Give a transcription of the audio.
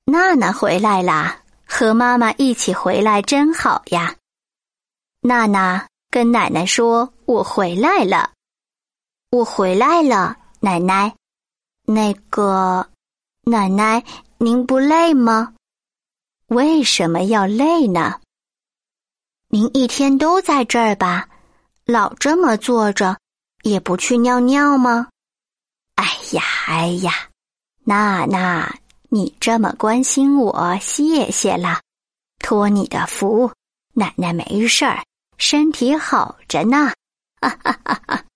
娜娜回来啦，和妈妈一起回来真好呀。娜娜跟奶奶说，我回来了。我回来了，奶奶。奶奶，您不累吗？为什么要累呢？您一天都在这儿吧，老这么坐着，也不去尿尿吗？哎呀，娜娜，你这么关心我，谢谢了。托你的福，奶奶没事儿，身体好着呢。哈哈哈哈。